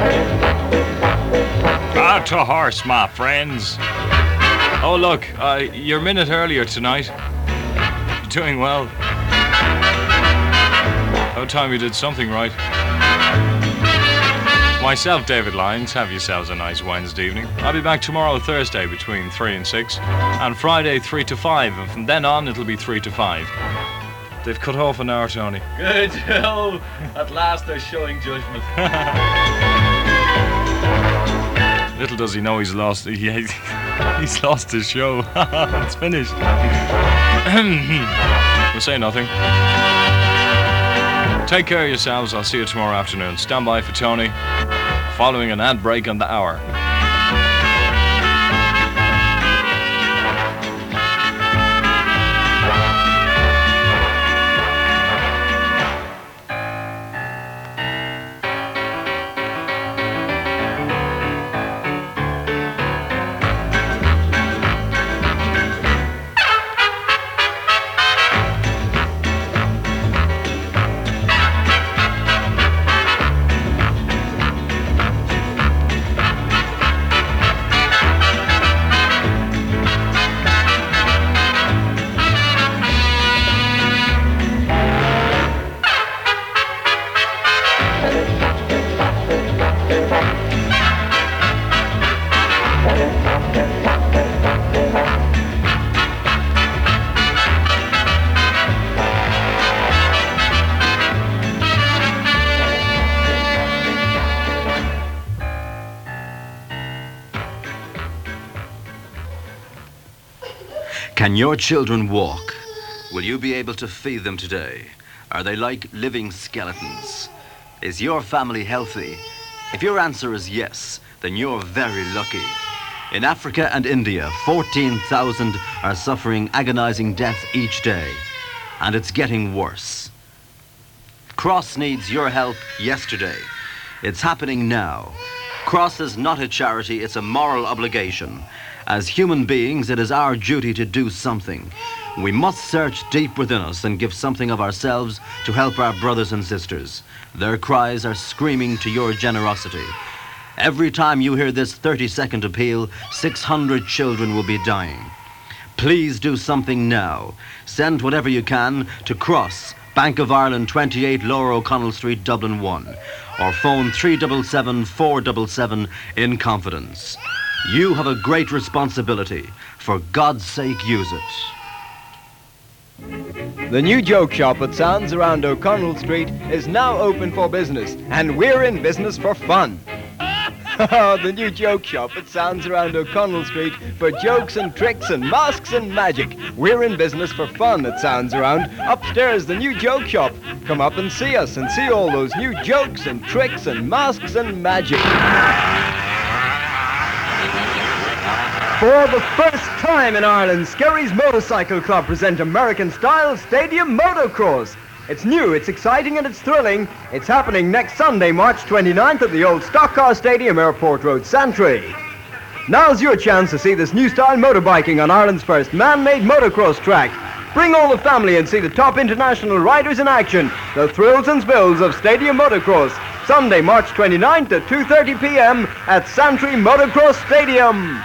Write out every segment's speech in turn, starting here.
Out to horse, my friends. Oh, look, you're a minute earlier tonight. You're doing well. About time you did something right. Myself, David Lyons, have yourselves a nice Wednesday evening. I'll be back tomorrow, Thursday, between 3 and 6, and Friday, 3 to 5, and from then on, it'll be 3 to 5. They've cut off an hour, Tony. Good. Oh, at last they're showing judgment. Little does he know he's lost. He's lost his show. It's finished. We'll say nothing. Take care of yourselves. I'll see you tomorrow afternoon. Stand by for Tony, following an ad break on the hour. Can your children walk? Will you be able to feed them today? Are they like living skeletons? Is your family healthy? If your answer is yes, then you're very lucky. In Africa and India, 14,000 are suffering agonizing death each day. And it's getting worse. Cross needs your help yesterday. It's happening now. Cross is not a charity, it's a moral obligation. As human beings, it is our duty to do something. We must search deep within us and give something of ourselves to help our brothers and sisters. Their cries are screaming to your generosity. Every time you hear this 30-second appeal, 600 children will be dying. Please do something now. Send whatever you can to Cross, Bank of Ireland, 28 Lower O'Connell Street, Dublin 1, or phone 377-477 in confidence. You have a great responsibility. For God's sake, use it. The new joke shop at Sounds around O'Connell Street is now open for business, and we're in business for fun. The new joke shop at Sounds around O'Connell Street for jokes and tricks and masks and magic. We're in business for fun at Sounds around. Upstairs, the new joke shop. Come up and see us and see all those new jokes and tricks and masks and magic. For the first time in Ireland, Skerry's Motorcycle Club present American-style stadium motocross. It's new, it's exciting, and it's thrilling. It's happening next Sunday, March 29th at the old Stock Car Stadium, Airport Road, Santry. Now's your chance to see this new style motorbiking on Ireland's first man-made motocross track. Bring all the family and see the top international riders in action. The thrills and spills of stadium motocross. Sunday, March 29th at 2:30 p.m. at Santry Motocross Stadium.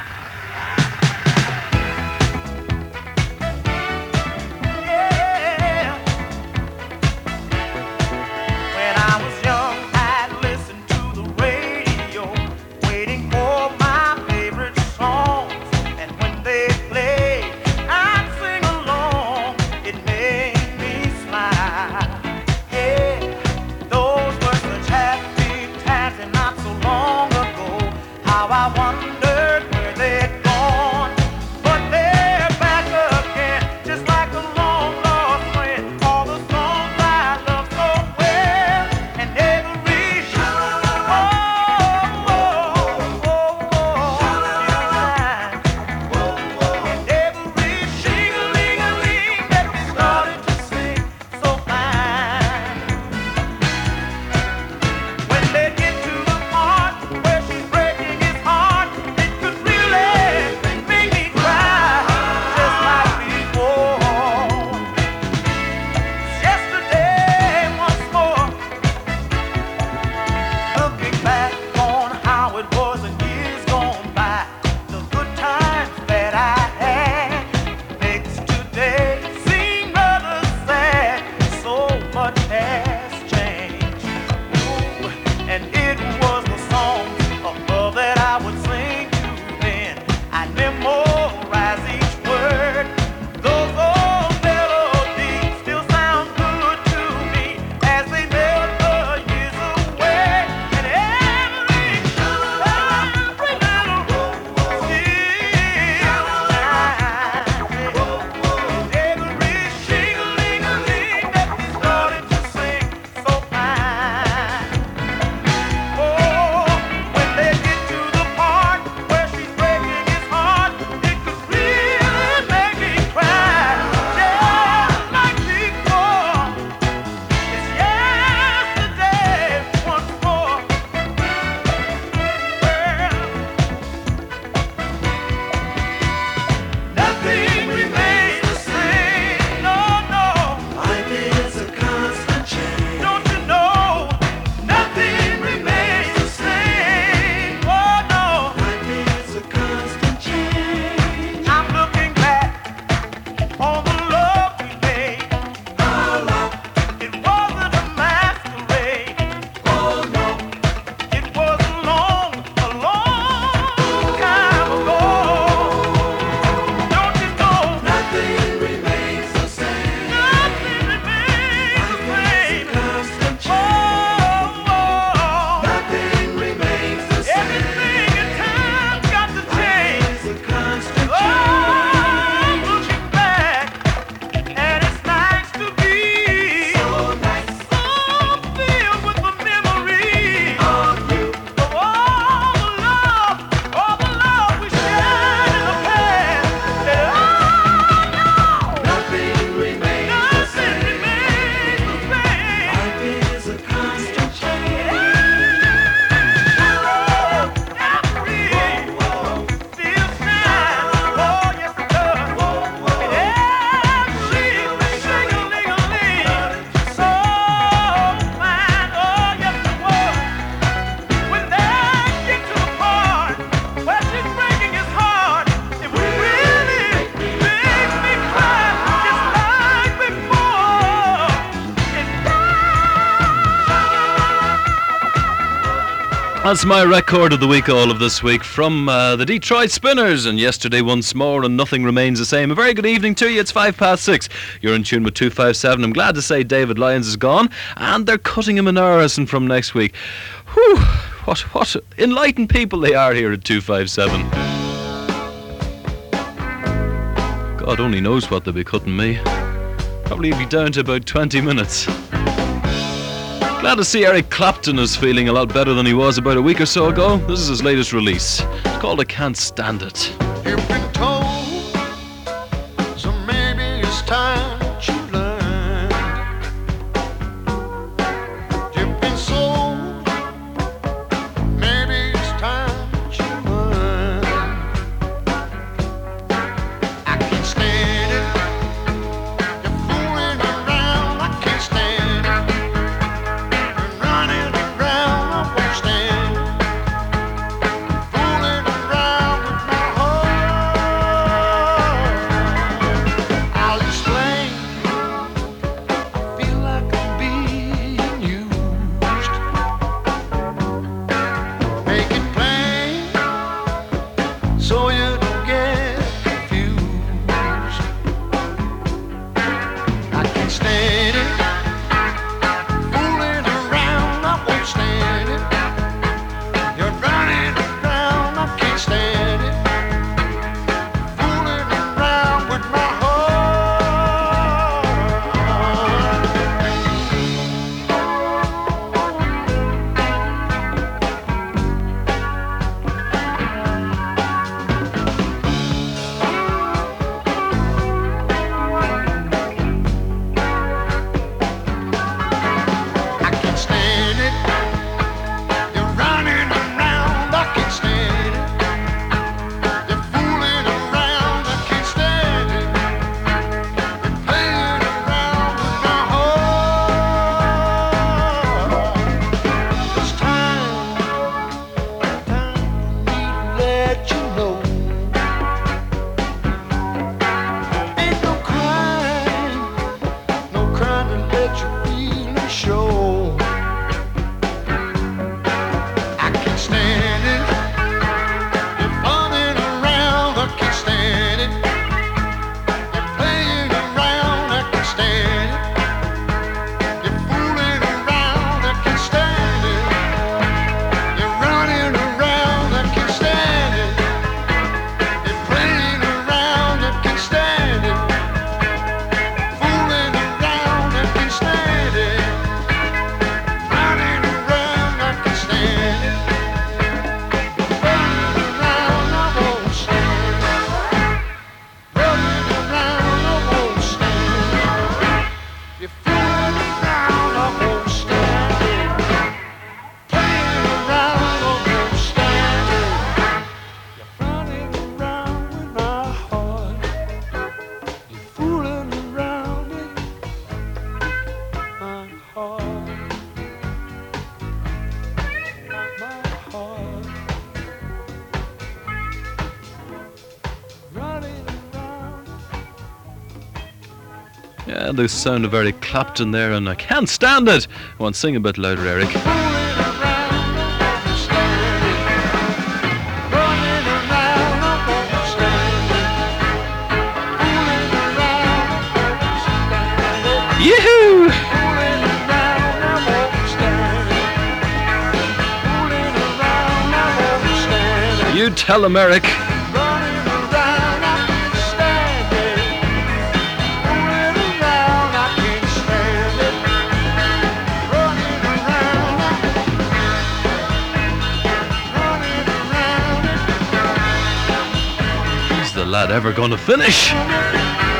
That's my record of the week, all of this week, from the Detroit Spinners, and yesterday once more, and nothing remains the same. A very good evening to you. It's 6:05. You're in tune with 257. I'm glad to say David Lyons is gone, and they're cutting him an hour from next week. Whew, what enlightened people they are here at 257. God only knows what they'll be cutting me. Probably be down to about 20 minutes. Glad to see Eric Clapton is feeling a lot better than he was about a week or so ago. This is his latest release. It's called I Can't Stand It. You've been told, so maybe it's time that you learn. You've been sold, maybe it's time that you learn. I can't stand it. You're fooling around, I can't stand it. Running around, I won't stand it. Fooling around with my heart. I'll explain. I feel like I'm being used. Make it plain so you don't get confused. I can't stand it. Fooling around, I won't stand it. You're running around, I can't stand it. Fooling around with my I can't stand it. You're running around, I can't stand it. You're fooling around, I can't stand it. You're playing around with my heart. It's time for me to let you know. Ain't no crying to let your feelings show. I can't stand it. You're running around, I can't stand it. You're playing around, I can't stand it. You're fooling around, I can't stand it. You're running around, I can't stand it. You're playing around, I can't stand it. Fooling around, I can't stand it. Running around, I can't stand it. Running around, I won't stand it. Running around, I won't stand it. You're fooling around, I won't stand it. Playing around, I won't stand it. You're running around with my heart. You're fooling around with my heart. My heart. Running around. Yeah, the sound of Eric Clapton there, and I can't stand it. I want to sing a bit louder, Eric. Fooling around, I won't stand it. Running around, I won't stand it. Fooling around, I won't stand it. Yee-hoo! Fooling around, I won't stand it. Fooling around, I won't stand it. You tell him, Eric. Running around, I can't stand it. Fooling around, I can't stand it. Running around, running around, Is the lad ever going to finish? running around.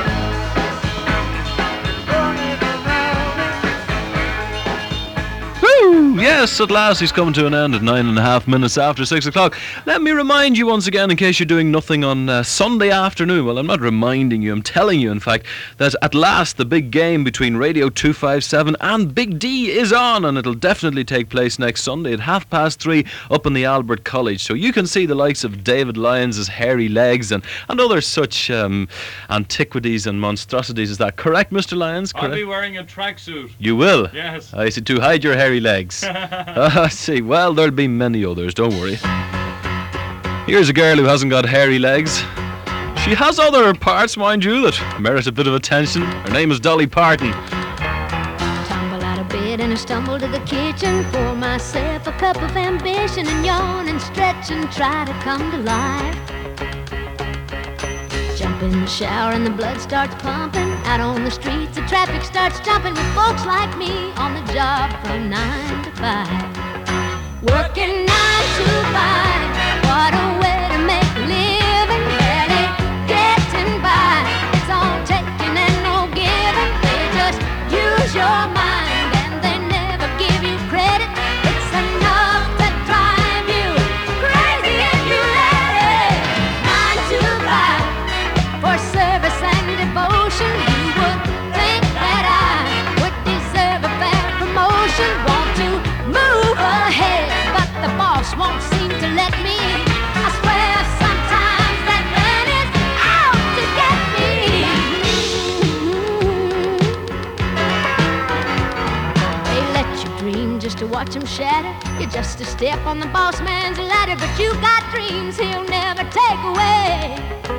Woo! Yes, at last he's coming to an end at 9.5 minutes after 6 o'clock. Let me remind you once again, in case you're doing nothing on Sunday afternoon. Well, I'm not reminding you, I'm telling you, in fact, that at last the big game between Radio 257 and Big D is on, and it'll definitely take place next Sunday at 3:30 up in the Albert College. So you can see the likes of David Lyons' hairy legs and other such antiquities and monstrosities. Is that correct, Mr. Lyons? I'll Correct? be wearing a tracksuit. You will? Yes. I said to hide your hairy legs. See, well, there'll be many others, don't worry. Here's a girl who hasn't got hairy legs. She has other parts, mind you, that merit a bit of attention. Her name is Dolly Parton. Tumble out of bed and I stumble to the kitchen. Pour myself a cup of ambition and yawn and stretch and try to come to life. Jump in the shower and the blood starts pumping. Out on the streets the traffic starts jumping with folks like me on the job from 9 to 5. Working 9 to 5. What a way to make a living. Barely getting by. It's all taking and no giving. They just use your mind and they never give you credit. It's enough to drive you crazy if you let it. 9 to 5 for service and devotion. You would think that I would deserve a fair promotion. Want to move ahead, but the boss won't seem to let me. I swear sometimes that man is out to get me. They let you dream just to watch him shatter. You're just a step on the boss man's ladder, but you got dreams he'll never take away.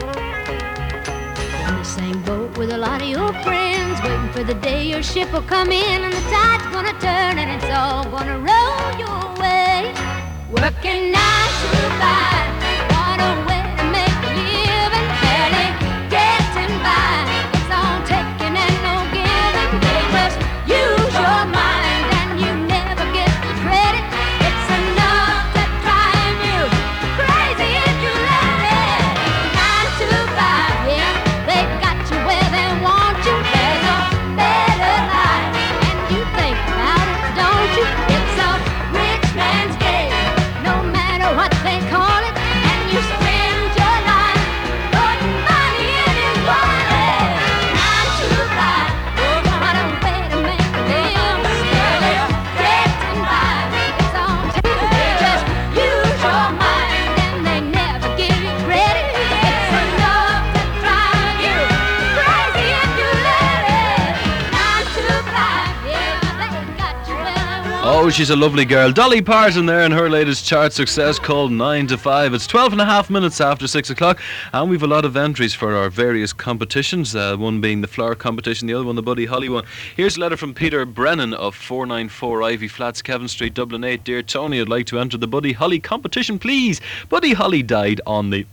In the same boat with a lot of your friends, waiting for the day your ship will come in and the tide's gonna turn and it's all gonna roll your way. Working 9 to 5, what a way to make a living. Barely getting by, it's all taking and no giving. They just use your mind and you never get the credit. It's enough to drive you crazy if you let it. 9 to 5, yeah, they got you where they want you. There's a better life, and you think about it, don't you? It's a rich man's game, no matter what they call it. And you spend your life putting money in his wallet. 9 to 5, what a way to make a living. Barely getting by, it's all taken. They just use your mind and they never give you credit. It's enough to drive you crazy if you let it. 9 to 5, yeah, they got you where they want. Oh, she's a lovely girl. Dolly Parton there in her latest chart success called 9 to 5. It's 12 and a half minutes after 6 o'clock, and we've a lot of entries for our various competitions, one being the flower competition, the other one the Buddy Holly one. Here's a letter from Peter Brennan of 494 Ivy Flats, Kevin Street, Dublin 8. Dear Tony, I'd like to enter the Buddy Holly competition, please. Buddy Holly died on the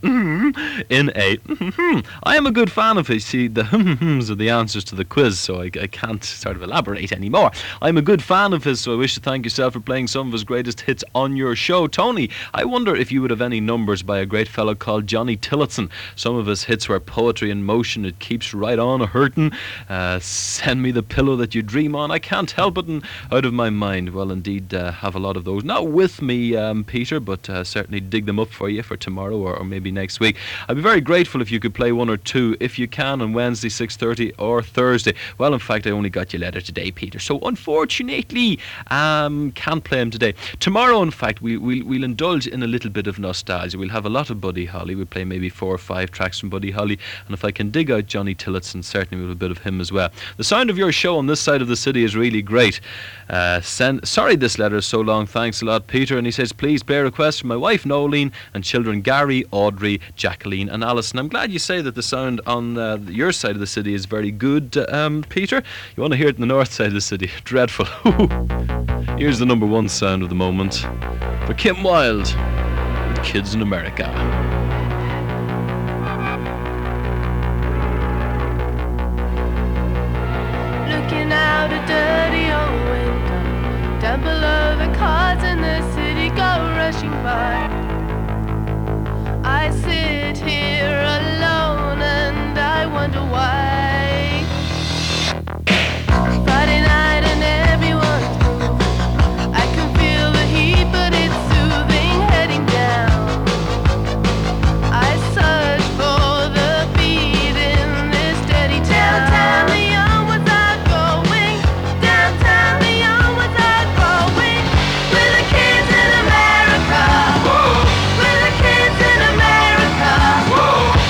in a I am a good fan of his. See, the are the answers to the quiz, so I can't sort of elaborate anymore. I'm a good fan of his, so I wish to thank yourself for playing some of his greatest hits on your show. Tony, I wonder if you would have any numbers by a great fellow called Johnny Tillotson. Some of his hits were poetry in motion, it keeps right on hurting, send me the pillow that you dream on, I can't help it, and out of my mind. Well, indeed, have a lot of those. Not with me, Peter, but certainly dig them up for you for tomorrow or maybe next week. I'd be very grateful if you could play one or two, if you can, on Wednesday 6:30 or Thursday. Well, in fact, I only got your letter today, Peter, so unfortunately can't play him today. Tomorrow, in fact, we'll indulge in a little bit of nostalgia. We'll have a lot of Buddy Holly. We'll play maybe 4 or 5 tracks from Buddy Holly, and if I can dig out Johnny Tillotson, certainly we'll have a bit of him as well. The sound of your show on this side of the city is really great. Sorry this letter is so long. Thanks a lot, Peter. And he says, please play a request from my wife Nolene and children Gary, Audrey, Jacqueline and Alison. I'm glad you say that the sound on your side of the city is very good, Peter. You want to hear it in the north side of the city. Dreadful. Here's the number one sound of the moment for Kim Wilde with Kids in America. Looking out a dirty old window, down below the cars in the city go rushing by. I sit here alone and I wonder why. Friday night and everyone's moving. I can feel the heat, but it's soothing heading down. I search for the beat in this steady town. Downtown Leon, what's I going? Downtown Leon, what's I going? We're the kids in America. Whoa. We're the kids in America. Whoa.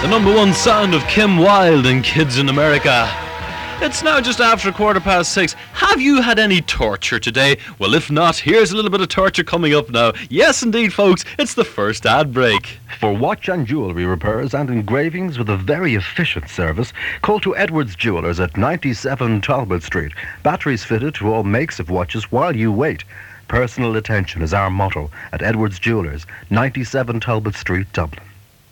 The #1 sound of Kim Wilde and Kids in America. It's now just after 6:15. Have you had any torture today? Well, if not, here's a little bit of torture coming up now. Yes, indeed, folks, it's the first ad break. For watch and jewellery repairs and engravings with a very efficient service, call to Edwards Jewellers at 97 Talbot Street. Batteries fitted to all makes of watches while you wait. Personal attention is our motto at Edwards Jewellers, 97 Talbot Street, Dublin.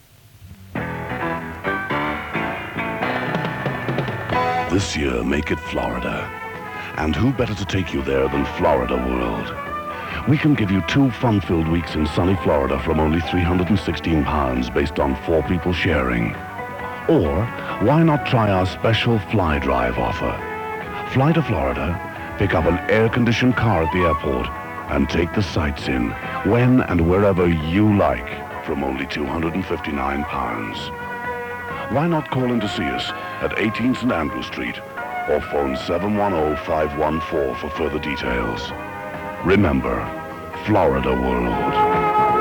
This year, make it Florida. And who better to take you there than Florida World? We can give you 2 fun-filled weeks in sunny Florida from only £316 based on 4 people sharing. Or, why not try our special Fly Drive offer? Fly to Florida, pick up an air-conditioned car at the airport, and take the sights in when and wherever you like from only £259. Why not call in to see us at 18 St Andrew Street or phone 710-514 for further details. Remember, Florida World.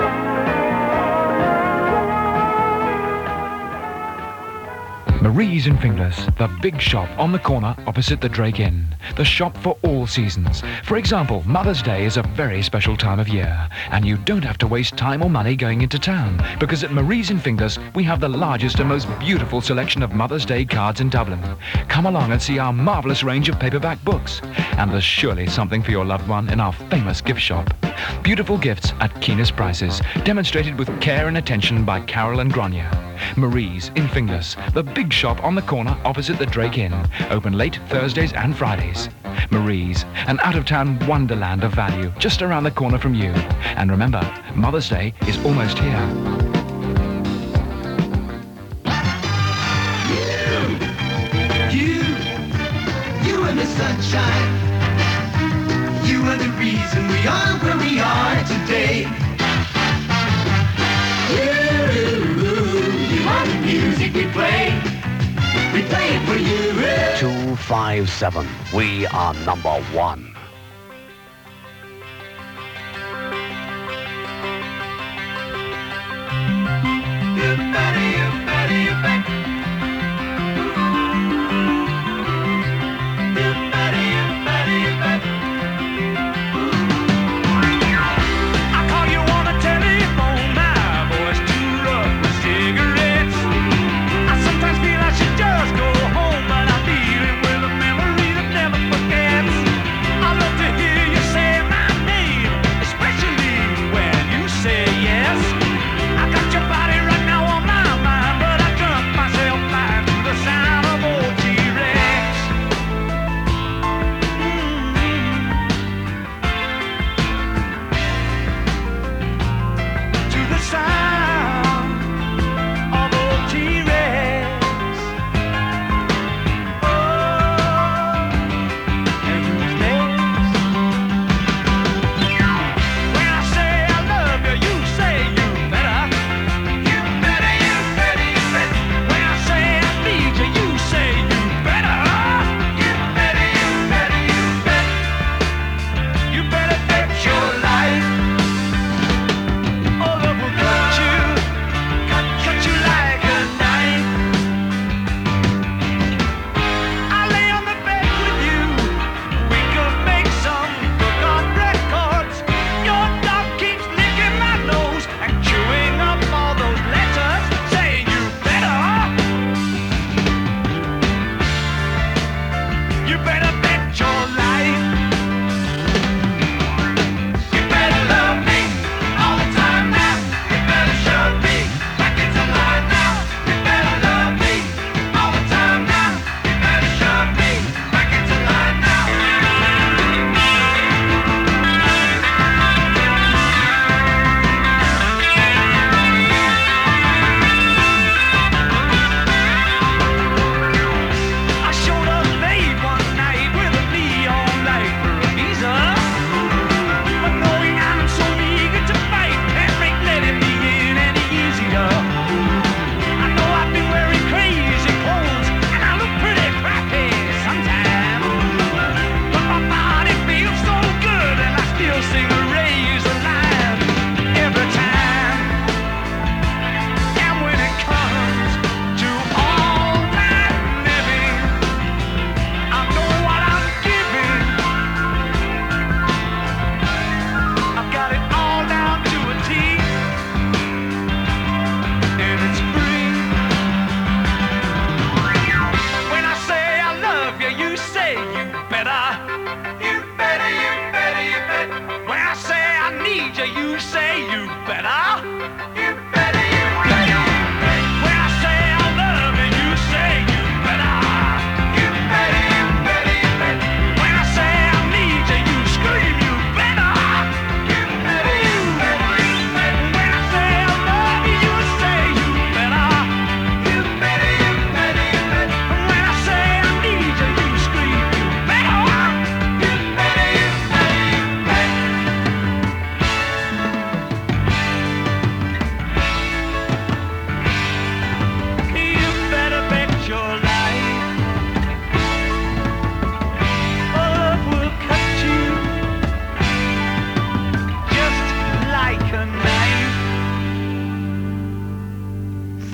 Marie's in Finglas, the big shop on the corner opposite the Drake Inn. The shop for all seasons. For example, Mother's Day is a very special time of year, and you don't have to waste time or money going into town, because at Marie's in Finglas, we have the largest and most beautiful selection of Mother's Day cards in Dublin. Come along and see our marvellous range of paperback books. And there's surely something for your loved one in our famous gift shop. Beautiful gifts at keenest prices, demonstrated with care and attention by Carol and Grania. Marie's in Finglas, the big shop on the corner opposite the Drake Inn. Open late Thursdays and Fridays. Marie's, an out-of-town wonderland of value just around the corner from you. And remember, Mother's Day is almost here. You and the sunshine. You are the reason we are where we are today. You are the music we play. We play it for you. 257. We are #1. I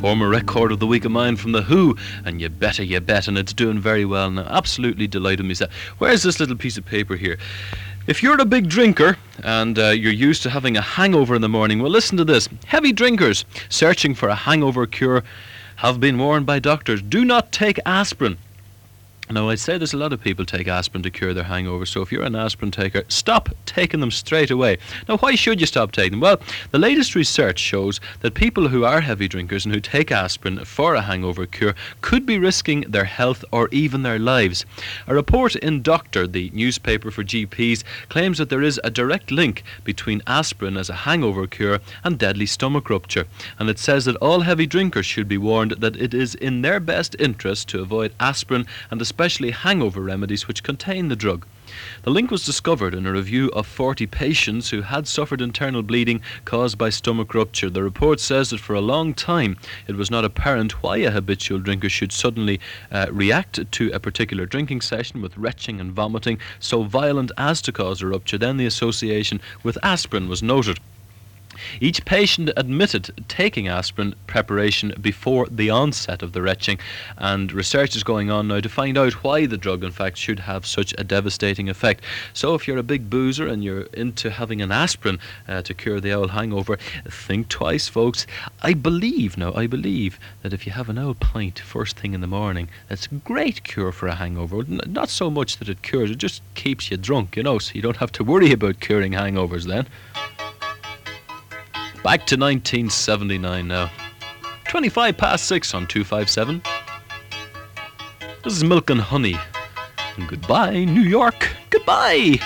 former record of the week of mine from The Who, and you bet, and it's doing very well now. Absolutely delighted myself. Where's this little piece of paper here? If you're a big drinker and you're used to having a hangover in the morning, well, listen to this. Heavy drinkers searching for a hangover cure have been warned by doctors, do not take aspirin. Now, I'd say there's a lot of people take aspirin to cure their hangover, so if you're an aspirin taker, stop taking them straight away. Now, why should you stop taking them? Well, the latest research shows that people who are heavy drinkers and who take aspirin for a hangover cure could be risking their health or even their lives. A report in Doctor, the newspaper for GPs, claims that there is a direct link between aspirin as a hangover cure and deadly stomach rupture, and it says that all heavy drinkers should be warned that it is in their best interest to avoid aspirin and especially hangover remedies which contain the drug. The link was discovered in a review of 40 patients who had suffered internal bleeding caused by stomach rupture. The report says that for a long time it was not apparent why a habitual drinker should suddenly react to a particular drinking session with retching and vomiting so violent as to cause a rupture. Then the association with aspirin was noted. Each patient admitted taking aspirin preparation before the onset of the retching, and research is going on now to find out why the drug in fact should have such a devastating effect. So if you're a big boozer and you're into having an aspirin to cure the old hangover, think twice, folks. I believe that if you have an old pint first thing in the morning, that's a great cure for a hangover. Not so much that it cures, it just keeps you drunk, so you don't have to worry about curing hangovers then. Back to 1979 now. 25 past 6 on 257. This is Milk and Honey. And goodbye, New York. Goodbye.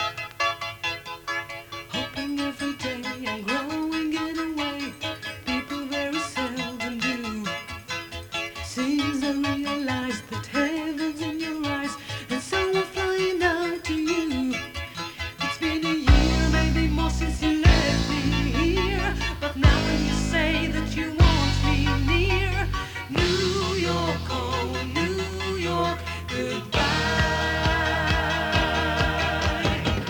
Hoping every day and growing in a way people very seldom do. Seems I realize that heaven's in your eyes, and so we're flying out to you. It's been a year, maybe more, since you left me here, but now when you say that you want me near, New York, oh New York, goodbye.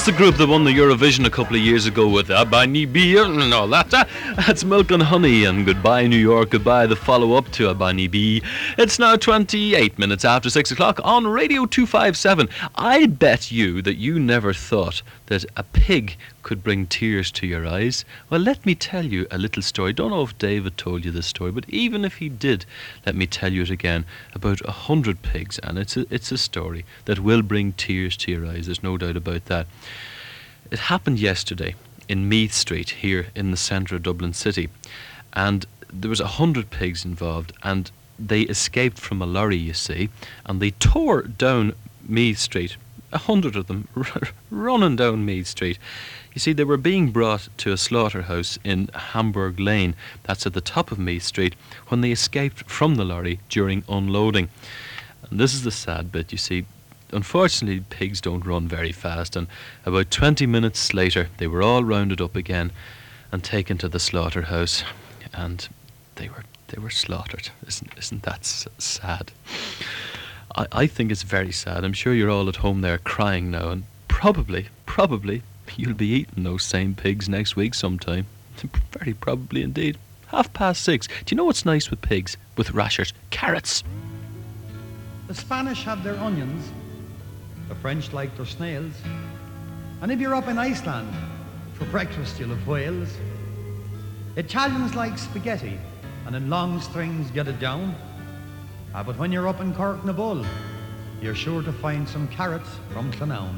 the group that won the Eurovision a couple of years ago with Abani Beer and all that. That's Milk and Honey and Goodbye New York, Goodbye, the follow-up to Abani B. It's now 28 minutes after 6 o'clock on Radio 257. I bet you that you never thought that a pig could bring tears to your eyes. Well, let me tell you a little story. Don't know if David told you this story, but even if he did, let me tell you it again. About 100 pigs, and it's a story that will bring tears to your eyes. There's no doubt about that. It happened yesterday in Meath Street here in the centre of Dublin City, and there was 100 pigs involved, and they escaped from a lorry, you see, and they tore down Meath Street. 100 of them running down Meath Street. You see, they were being brought to a slaughterhouse in Hamburg Lane, that's at the top of Meath Street, when they escaped from the lorry during unloading. And this is the sad bit, you see. Unfortunately, pigs don't run very fast, and about 20 minutes later, they were all rounded up again and taken to the slaughterhouse, and they were slaughtered. Isn't that sad? I think it's very sad. I'm sure you're all at home there crying now, and probably you'll be eating those same pigs next week sometime. Very probably indeed. 6:30. Do you know what's nice with pigs? With rashers? Carrots. The Spanish have their onions, the French like their snails, and if you're up in Iceland, for breakfast you'll have whales. Italians like spaghetti, and in long strings get it down. But when you're up in Cork na Bull, you're sure to find some carrots from Clonown.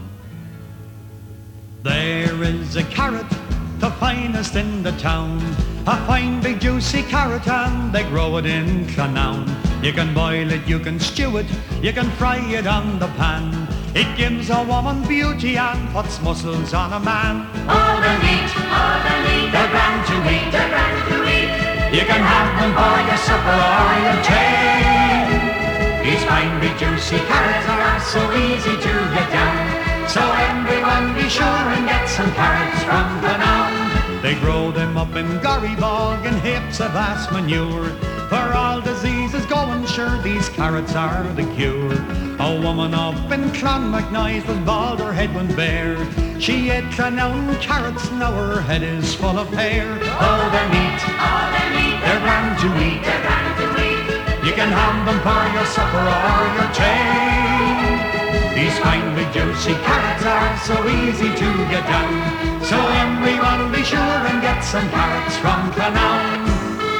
There is a carrot, the finest in the town, a fine big juicy carrot, and they grow it in Clonown. You can boil it, you can stew it, you can fry it on the pan. It gives a woman beauty and puts muscles on a man. All the meat, they're grand to eat, they're grand to eat. You can have them for your supper or your tea. These fine big juicy carrots are so easy to get down. So everyone be sure and get some carrots from Clonown. They grow them up in Gorrybog and heaps of ass manure. For all diseases going, sure these carrots are the cure. A woman up in Clonmacnoise was bald, her head went bare. She ate Clonown carrots, now her head is full of hair. All their meat, they're grand to eat, they're grand to eat. You can have them for your supper or your tea. These fine big juicy carrots are so easy to get down. So everyone be sure and get some carrots from Clonown.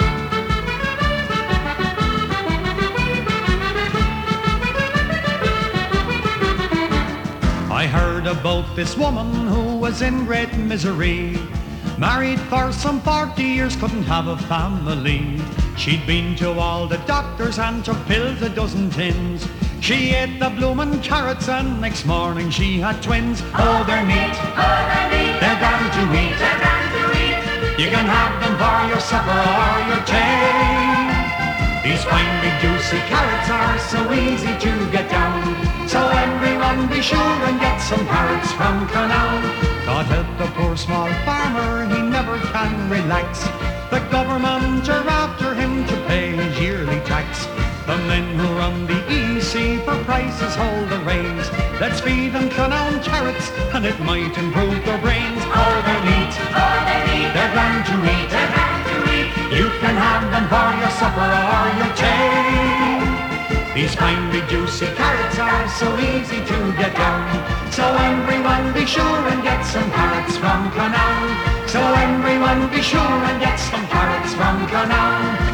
I heard about this woman who was in great misery. Married for some 40 years, couldn't have a family. She'd been to all the doctors and took pills a dozen tins. She ate the bloomin' carrots and next morning she had twins. Oh, they're neat, they're grand to eat, they're grand to eat. You can have them for your supper or your tea. These fine big juicy carrots are so easy to get down. So everyone be sure and get some carrots from Clonown. God help the poor small farmer, he never can relax. The government are after him to pay his yearly tax. The men who run the EC for prices hold the reins. Let's feed them Clonown carrots and it might improve their brains. Oh, they're neat, they're grand to eat, they're grand to eat. You can have them for your supper or your tea. These fine big juicy carrots are so easy to get down. So everyone be sure and get some carrots from Clonown. So everyone be sure and get some carrots from Clonown.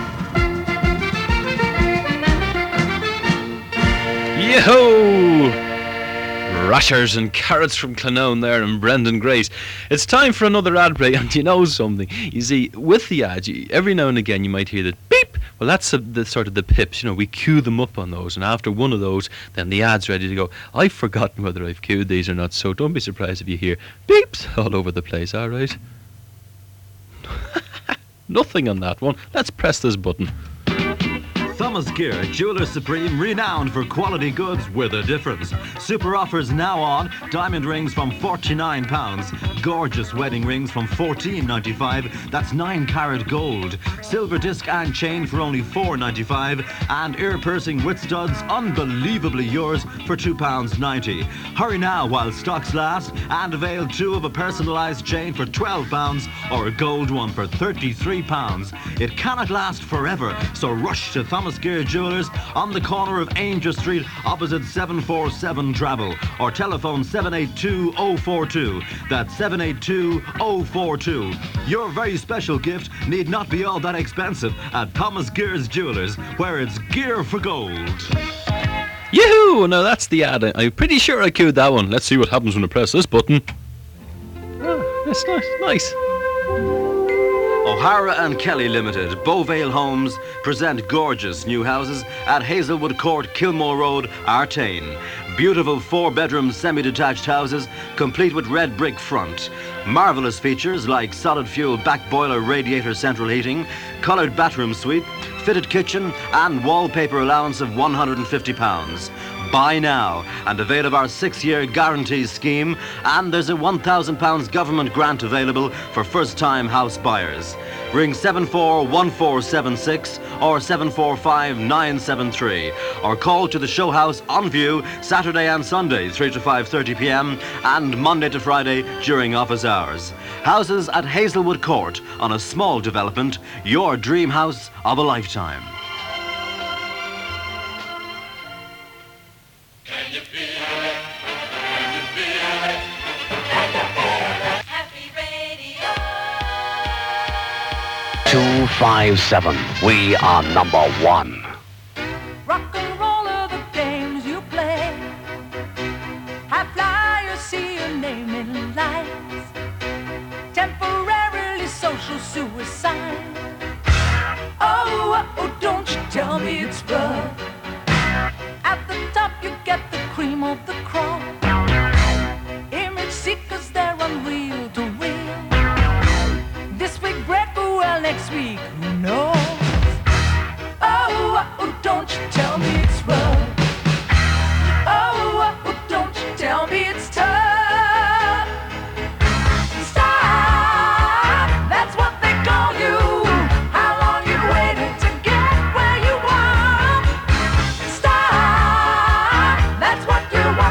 Yo-ho! Rashers and carrots from Clonown there and Brendan Grace. It's time for another ad break, and you know something? You see, with the ad, every now and again you might hear that beep. Well, that's the sort of the pips. You know, we cue them up on those, and after one of those, then the ad's ready to go. I've forgotten whether I've cued these or not, so don't be surprised if you hear beeps all over the place, all right? Nothing on that one. Let's press this button. Some Thomas Gear, Jeweler Supreme, renowned for quality goods with a difference. Super offers now on: diamond rings from £49, gorgeous wedding rings from £14.95, that's 9-carat gold, silver disc and chain for only £4.95, and ear piercing with studs, unbelievably yours for £2.90. Hurry now while stocks last and avail 2 of a personalised chain for £12 or a gold one for £33. It cannot last forever, so rush to Thomas Gear Jewelers on the corner of Angel Street opposite 747 Travel, or telephone 782-042. That's 782-042. Your very special gift need not be all that expensive at Thomas Gear's Jewelers, where it's gear for gold. Yoo-hoo! Now that's the ad. I'm pretty sure I queued that one. Let's see what happens when I press this button. Oh, that's nice. O'Hara and Kelly Limited, Beauvale Homes, present gorgeous new houses at Hazelwood Court, Kilmore Road, Artane. Beautiful 4-bedroom semi-detached houses, complete with red brick front. Marvellous features like solid fuel back boiler radiator central heating, coloured bathroom suite, fitted kitchen and wallpaper allowance of £150. Buy now and avail of our 6-year guarantee scheme, and there's a £1,000 government grant available for first-time house buyers. Ring 741476 or 745973, or call to the show house on view Saturday and Sunday 3 to 5:30 p.m. and Monday to Friday during office hours. Houses at Hazelwood Court on a small development, your dream house of a lifetime. Can you feel it? Can you feel it? Can you feel it? Happy Radio. 257. We are number 1. Rock and roll are the games you play. High flyers see your name in lights. Temporarily social suicide. Oh, don't you tell me it's rough. At the top you get the cream of the crop. Image seekers, they're unreal to real. This week bread for well, next week who knows? Oh, don't you tell me it's rough. Oh, don't you tell me it's tough. Stop, that's what they call you. How long you waited to get where you are. Stop, that's what you want.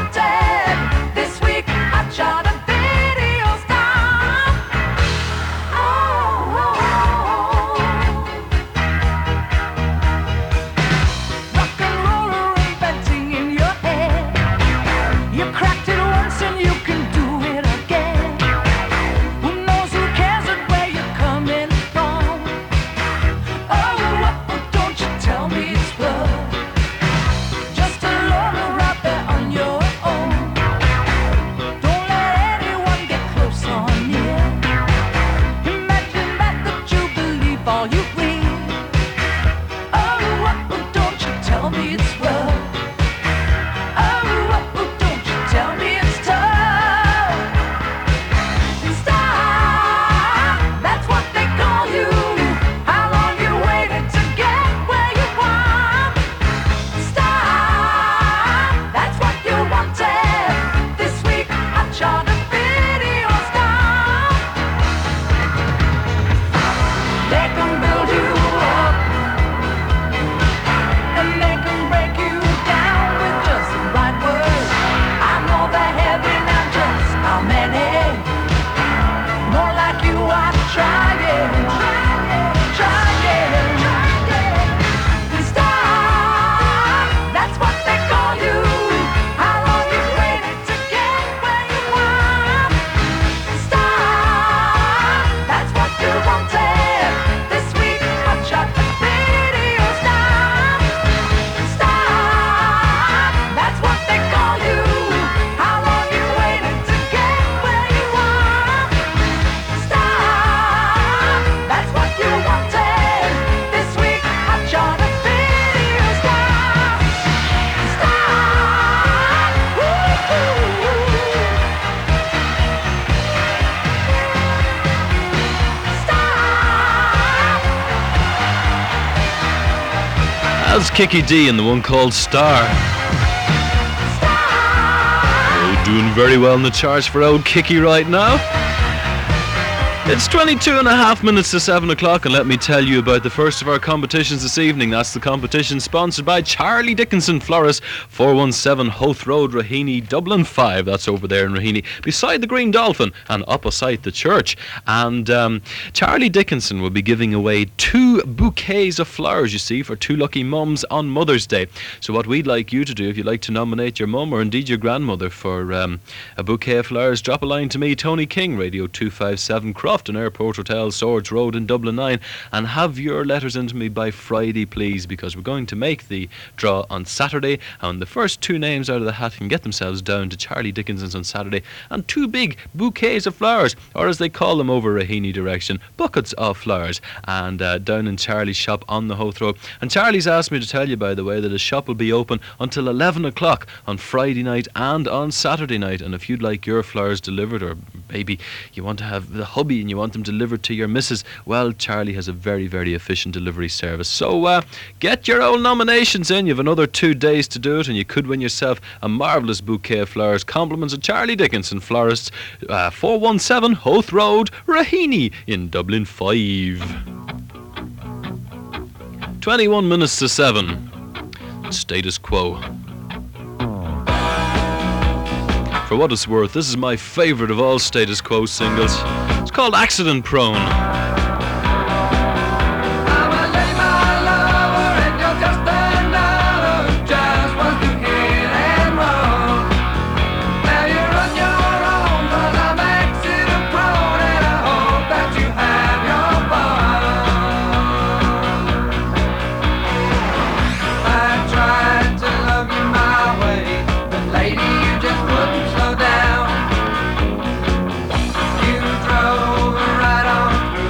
That's Kiki D and the one called Star. Oh, doing very well in the charts for old Kiki right now. It's 22 and a half minutes to 7 o'clock, and let me tell you about the first of our competitions this evening. That's the competition sponsored by Charlie Dickinson Florist, 417 Hoth Road, Raheny, Dublin 5. That's over there in Raheny, beside the Green Dolphin and opposite the church. And Charlie Dickinson will be giving away 2 bouquets of flowers, you see, for 2 lucky mums on Mother's Day. So what we'd like you to do, if you'd like to nominate your mum or indeed your grandmother for a bouquet of flowers, drop a line to me, Tony King, Radio 257 Crofton Airport Hotel, Swords Road in Dublin 9, and have your letters into me by Friday, please, because we're going to make the draw on Saturday, and the first 2 names out of the hat can get themselves down to Charlie Dickinson's on Saturday, and 2 big bouquets of flowers, or as they call them over Raheny direction, buckets of flowers, and down in Charlie's shop on the Hoth Road. And Charlie's asked me to tell you, by the way, that his shop will be open until 11 o'clock on Friday night and on Saturday night, and if you'd like your flowers delivered, or maybe you want to have the hubby and you want them delivered to your missus, well, Charlie has a very, very efficient delivery service. So get your own nominations in. You have another 2 days to do it, and you could win yourself a marvellous bouquet of flowers. Compliments of Charlie Dickinson Florists, 417 Hoth Road, Raheny in Dublin 5. 21 minutes to 7. Status quo. For what it's worth, this is my favourite of all Status Quo singles. It's called Accident Prone. Slow down. You drove right on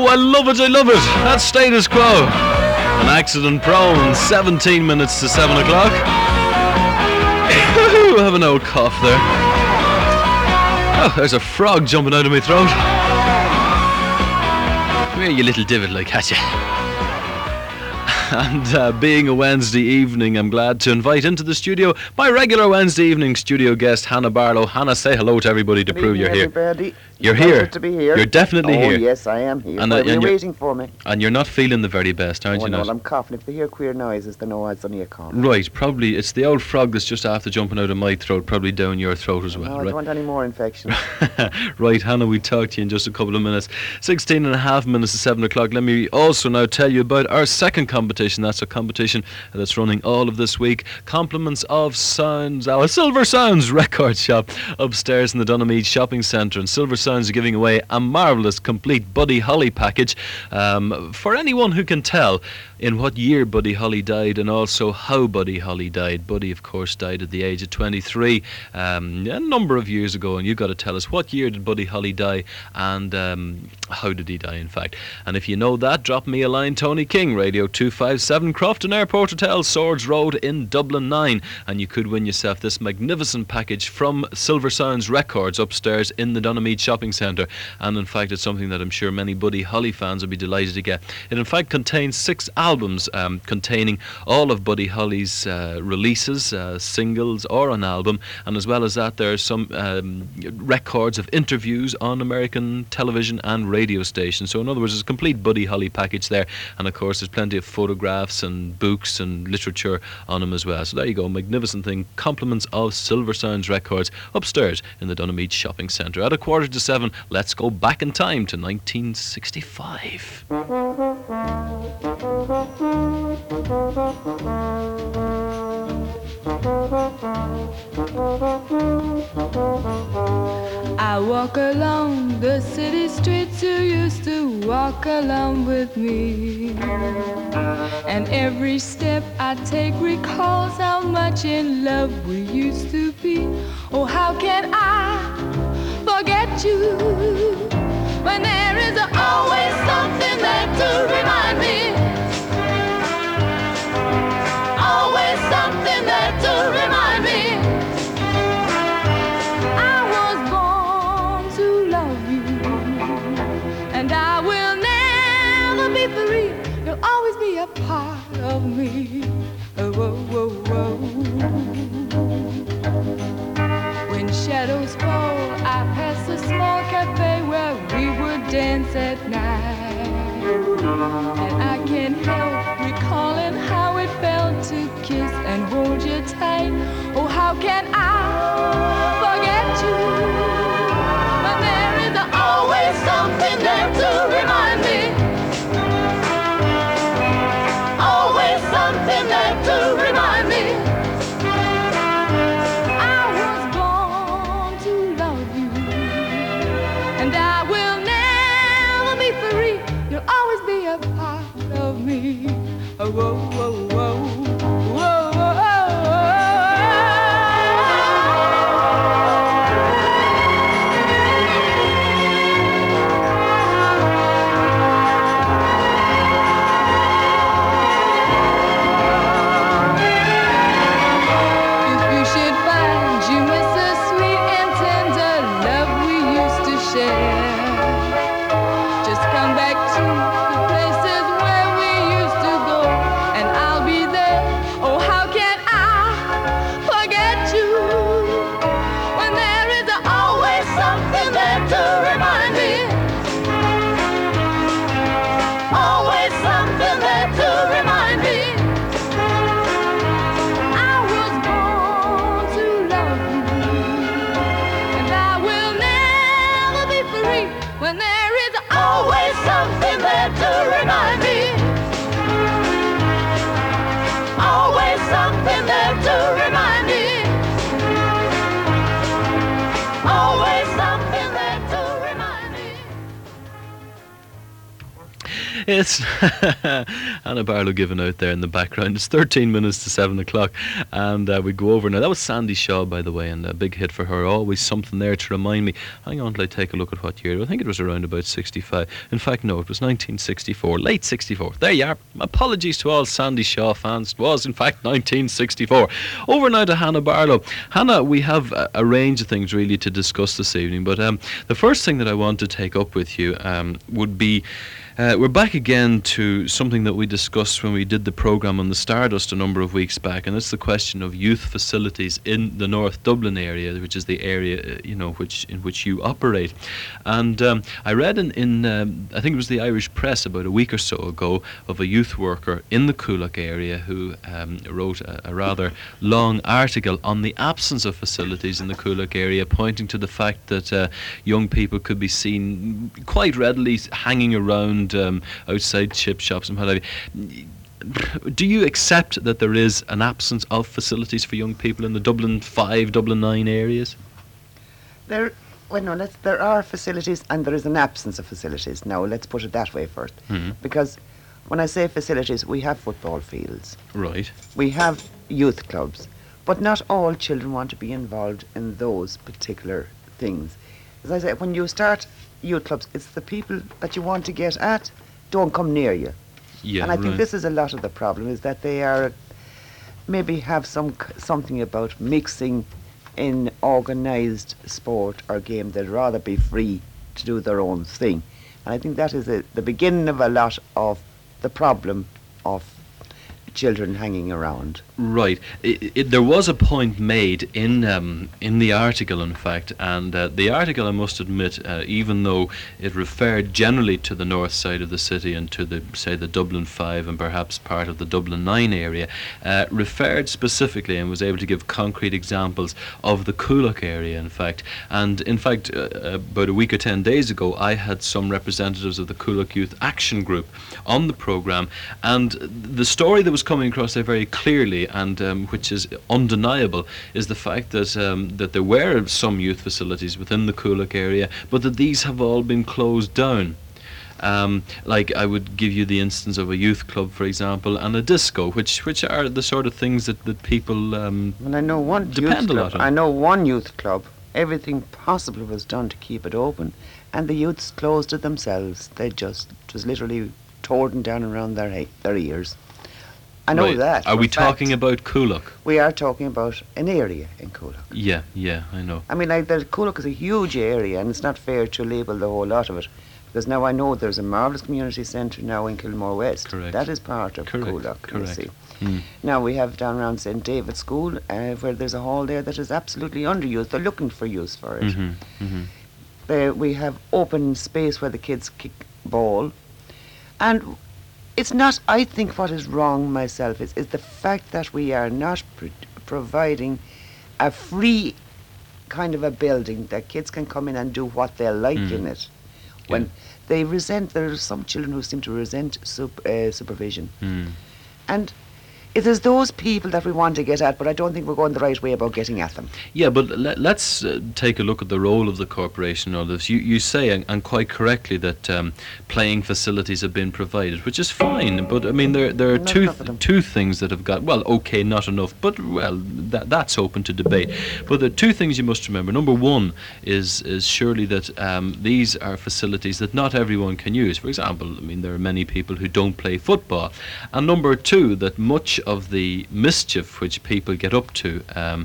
Oh, I love it, I love it. That's Status Quo. An accident prone, 17 minutes to 7 o'clock. I have an old cough there. Oh, there's a frog jumping out of my throat. Come here, you little divot, like, catch ya. And being a Wednesday evening, I'm glad to invite into the studio my regular Wednesday evening studio guest, Hannah Barlow. Hannah, say hello to everybody to prove you're here. Everybody. You're Pleasure here. To be here. You're definitely here. Oh, yes, I am here. And, Why and were you you're- waiting for me? And you're not feeling the very best, aren't Oh, you no, not? well, I'm coughing. If they hear queer noises, they know it's only a cough. Right, probably it's the old frog that's just after jumping out of my throat, probably down your throat as well, No, I right? don't want any more infections. Right, Hannah, we'll talk to you in just a couple of minutes. 16 and a half minutes to 7 o'clock. Let me also now tell you about our second competition. That's a competition that's running all of this week. Compliments of Sounds, our Silver Sounds record shop upstairs in the Dunamead Shopping Centre. And Silver Sounds are giving away a marvellous complete Buddy Holly package for anyone who can tell in what year Buddy Holly died and also how Buddy Holly died. Buddy, of course, died at the age of 23 a number of years ago, and you've got to tell us what year did Buddy Holly die and how did he die, in fact. And if you know that, drop me a line. Tony King, Radio 257, Crofton Airport Hotel, Swords Road in Dublin 9, and you could win yourself this magnificent package from Silver Sounds Records upstairs in the Dunamead Shopping Centre. And in fact, it's something that I'm sure many Buddy Holly fans will be delighted to get. It in fact contains 6 albums containing all of Buddy Holly's releases, singles or an album, and as well as that there are some records of interviews on American television and radio stations. So in other words, there's a complete Buddy Holly package there, and of course there's plenty of photographs and books and literature on them as well. So there you go, magnificent thing. Compliments of Silver Sounds Records upstairs in the Dunamead Shopping Centre. At 6:45, let's go back in time to 1965. I walk along the city streets you used to walk along with me. And every step I take recalls how much in love we used to be. Oh, how can I forget you when there is always something there to remind me? Always something there to remind me. I was born to love you, and I will never be free. You'll always be a part of me. Oh, oh, oh, oh. When shadows fall, I pass a small cafe where we would dance at night. And I can't help recalling how it felt to kiss and hold you tight. Oh, how can I forget you when there is always something there to remind me? Always something there to remind me. I was born to love you, and I will never be free. You'll always be a part of me. Oh, whoa, whoa, whoa, whoa, if you should find you miss the sweet and tender love we used to share, just come back to the places where we used to go, and I'll be there It's Hannah Barlow giving out there in the background. It's 13 minutes to 7 o'clock, and we go over now. That was Sandy Shaw, by the way, and a big hit for her. Always something there to remind me. Hang on till I take a look at what year. I think it was around about 65. In fact, no, it was 1964, late 64. There you are. Apologies to all Sandy Shaw fans. It was, in fact, 1964. Over now to Hannah Barlow. Hannah, we have a range of things really to discuss this evening, but the first thing that I want to take up with you would be we're back again to something that we discussed when we did the programme on the Stardust a number of weeks back, and it's the question of youth facilities in the North Dublin area, which is the area in which you operate. And I read in I think it was the Irish Press about a week or so ago of a youth worker in the Coolock area who wrote a rather long article on the absence of facilities in the Coolock area, pointing to the fact that young people could be seen quite readily hanging around outside chip shops and what have you. Do you accept that there is an absence of facilities for young people in the Dublin 5, Dublin 9 areas? There are facilities and there is an absence of facilities. Now, let's put it that way first. Mm-hmm. Because when I say facilities, we have football fields. Right. We have youth clubs. But not all children want to be involved in those particular things. As I say, when you start youth clubs, it's the people that you want to get at don't come near you. Yeah, and I think right. this is a lot of the problem, is that they are maybe have something about mixing in organised sport or game. They'd rather be free to do their own thing. And I think that is the beginning of a lot of the problem of children hanging around. Right. There was a point made in the article, in fact, and the article, I must admit, even though it referred generally to the north side of the city and to the Dublin 5 and perhaps part of the Dublin 9 area, referred specifically and was able to give concrete examples of the Coolock area, in fact. And in fact, about a week or 10 days ago, I had some representatives of the Coolock Youth Action Group on the programme, and the story that was coming across there very clearly, and which is undeniable, is the fact that that there were some youth facilities within the Coolock area, but that these have all been closed down. Like I would give you the instance of a youth club, for example, and a disco, which are the sort of things that people And I know one depend youth a club. lot on. I know one youth club. Everything possible was done to keep it open, and the youths closed it themselves. It was literally torn down around their ears. I know Right. that. Are for we a fact. talking about Coolock? We are talking about an area in Coolock. Yeah, I know. I mean, like, Coolock is a huge area, and it's not fair to label the whole lot of it. Because now I know there's a marvellous community centre now in Kilmore West. Correct. That is part of Correct, Coolock, you correct. see. Mm. Now we have down around St David's School, where there's a hall there that is absolutely underused. They're looking for use for it. Mhm, mhm. We have open space where the kids kick ball. And it's not, I think what is wrong myself is the fact that we are not providing a free kind of a building that kids can come in and do what they like in it. When they resent, there are some children who seem to resent supervision. Mm. And it is those people that we want to get at, but I don't think we're going the right way about getting at them. Yeah, but let's take a look at the role of the corporation in all this. You say, and quite correctly, that playing facilities have been provided, which is fine. But I mean, there are Not two enough of them. two things that have got, well, okay, not enough, but well, that's open to debate. But the two things you must remember. Number one is surely that these are facilities that not everyone can use. For example, I mean, there are many people who don't play football. And number two, that much of the mischief which people get up to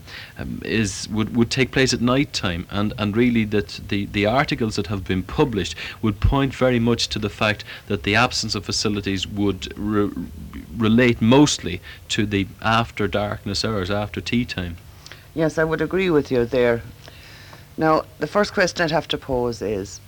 would take place at night time, and really that the articles that have been published would point very much to the fact that the absence of facilities would relate mostly to the after darkness hours, after tea time. Yes, I would agree with you there. Now, the first question I'd have to pose is,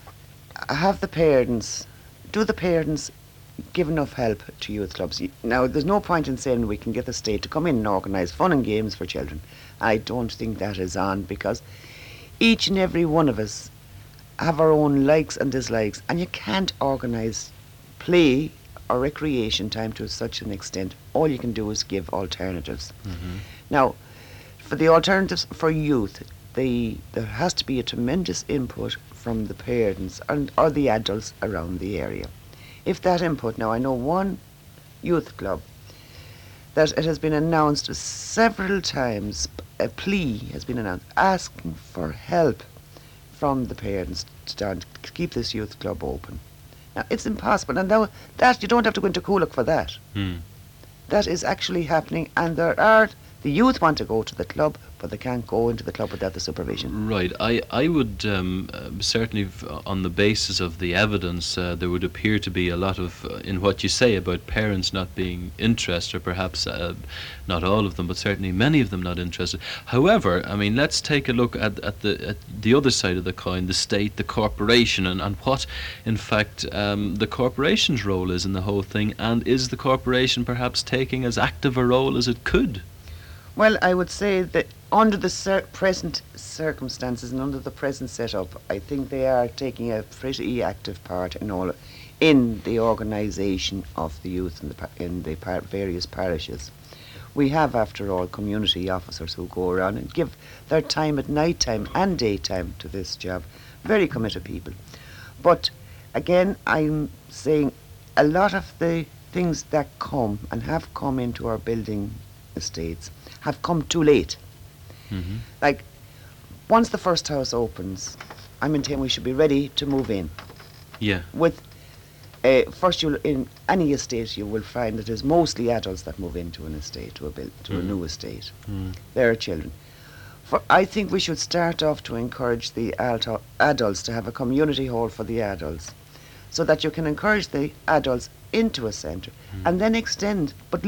do the parents give enough help to youth clubs? Now, there's no point in saying we can get the state to come in and organise fun and games for children. I don't think that is on, because each and every one of us have our own likes and dislikes, and you can't organise play or recreation time to such an extent. All you can do is give alternatives. Now, for the alternatives for youth, there has to be a tremendous input from the parents or the adults around the area. if that input, now I know one youth club that it has been announced several times, a plea has been announced asking for help from the parents to keep this youth club open. Now, it's impossible, and now that you don't have to go into Coolock for that. That is actually happening, and the youth want to go to the club, but they can't go into the club without the supervision. Right. I would certainly, on the basis of the evidence, there would appear to be a lot of, in what you say about parents not being interested, or perhaps not all of them, but certainly many of them not interested. However, I mean, let's take a look at the other side of the coin, the state, the corporation, and what, in fact, the corporation's role is in the whole thing, and is the corporation perhaps taking as active a role as it could? Well, I would say that under the present circumstances and under the present setup, I think they are taking a pretty active part in the organisation of the youth in the various parishes. We have, after all, community officers who go around and give their time at night time and daytime to this job. Very committed people. But again, I'm saying a lot of the things that come and have come into our building estates have come too late. Like, once the first house opens, I maintain we should be ready to move in. Yeah. With first, in any estate, you will find that it's mostly adults that move into an estate, to a new estate. There are children. I think we should start off to encourage the adults to have a community hall for the adults, so that you can encourage the adults into a centre and then extend, but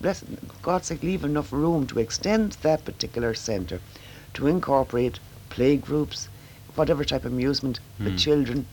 God's sake, leave enough room to extend that particular centre to incorporate play groups, whatever type of amusement the children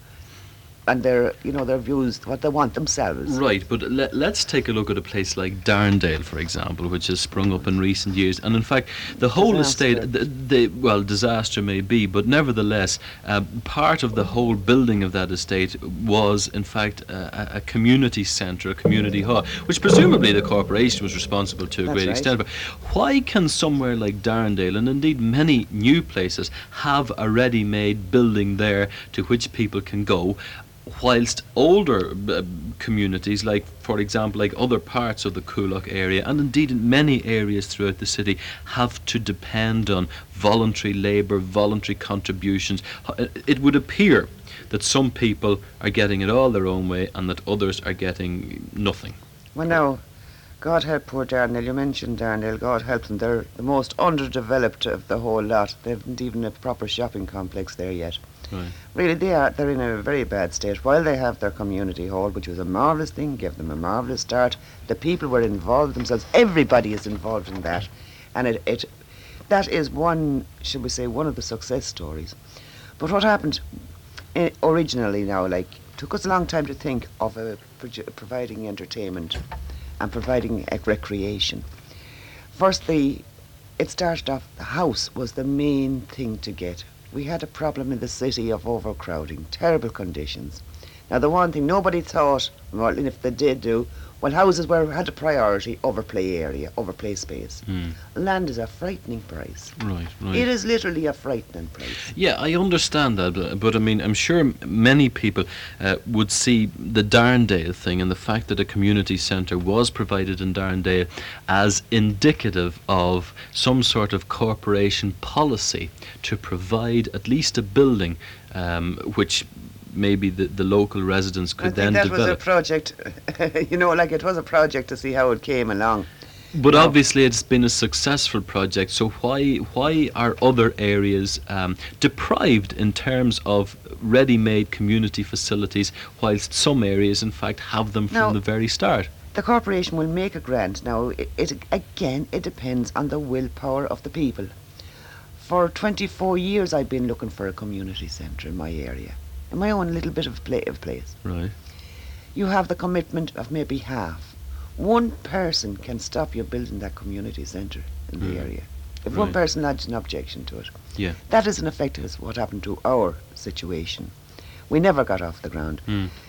and their views, what they want themselves. Right, but let's take a look at a place like Darndale, for example, which has sprung up in recent years. And in fact, the whole estate, well, disaster may be, but nevertheless, part of the whole building of that estate was, in fact, a community centre, a community hall, which presumably the corporation was responsible to a great extent. But why can somewhere like Darndale, and indeed many new places, have a ready-made building there to which people can go, whilst older communities, like, for example, like other parts of the Coolock area, and indeed in many areas throughout the city, have to depend on voluntary labour, voluntary contributions? It would appear that some people are getting it all their own way and that others are getting nothing. Well, now, God help poor Darndale. You mentioned Darndale. God help them. They're the most underdeveloped of the whole lot. They haven't even a proper shopping complex there yet. Right. Really, they're in a very bad state. While they have their community hall, which was a marvellous thing, gave them a marvellous start, the people were involved themselves. Everybody is involved in that. And that is one, should we say, one of the success stories. But what happened originally now, took us a long time to think of providing entertainment and providing recreation. First, it started off, the house was the main thing to get. We had a problem in the city of overcrowding, terrible conditions. Now, the one thing nobody thought, well, and if they did do, well, houses had a priority over play area, over play space. Land is a frightening price. Right. It is literally a frightening price. Yeah, I understand that, but I mean, I'm sure many people would see the Darndale thing and the fact that a community centre was provided in Darndale as indicative of some sort of corporation policy to provide at least a building which maybe the local residents could then develop. I think that was a project, it was a project to see how it came along. But obviously it's been a successful project, so why are other areas deprived in terms of ready-made community facilities, whilst some areas in fact have them from the very start? The corporation will make a grant. Now, it depends on the willpower of the people. For 24 years I've been looking for a community centre in my area, in my own little bit of place. Right. You have the commitment of maybe half. One person can stop you building that community centre in the area. If one person lodges an objection to it. Yeah. That is in effect what happened to our situation. We never got off the ground.